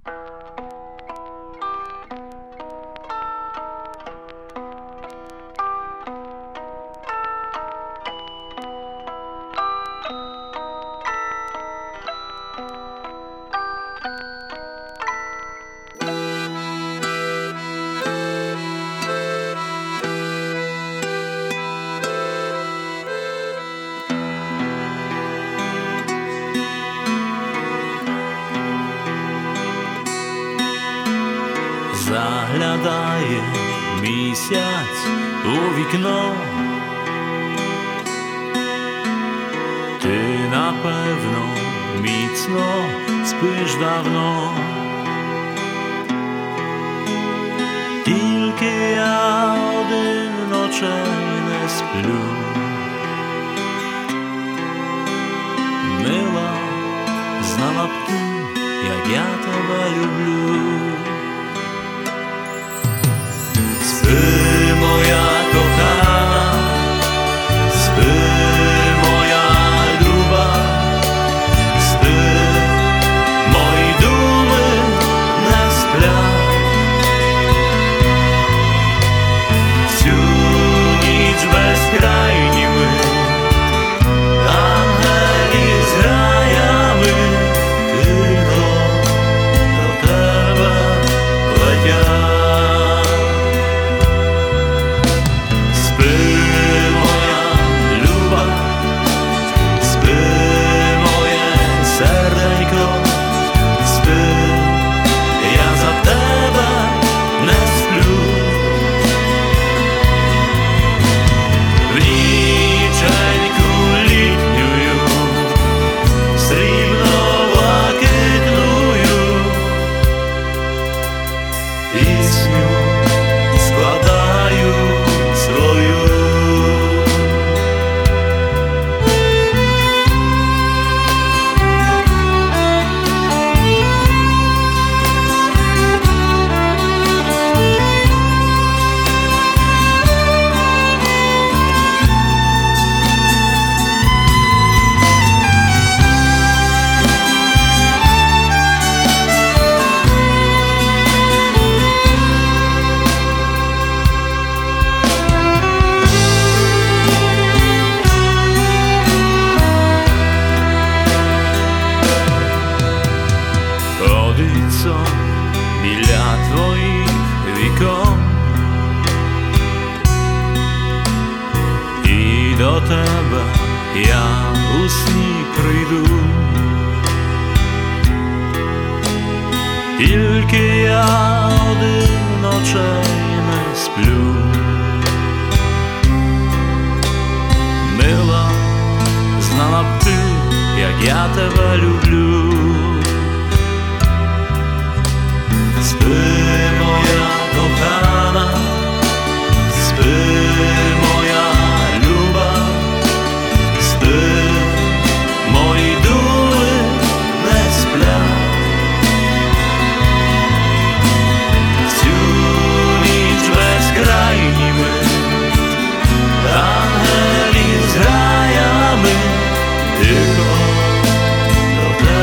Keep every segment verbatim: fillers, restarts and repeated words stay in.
Заглядає місяць у вікно, ти, напевно, міцно спиш давно. Тільки я один ночей не сплю. Мила, знала б ти, як я тебе люблю. Спи, моя кохана, спи, моя люба, спи, мої думи не сплять. Всю ніч безкрайніми ангелі з граями тихо до тебе летять. Біля твоїх вікон і до тебе я у сні прийду. Тільки я один ночей не сплю. Мила, знала б ти, як я тебе люблю. Спи, моя кохана, спи, моя люба, спи, мої думи не сплять. Всю ніч безкрайніми ангелі з граями тихо до тебе.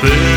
переживу.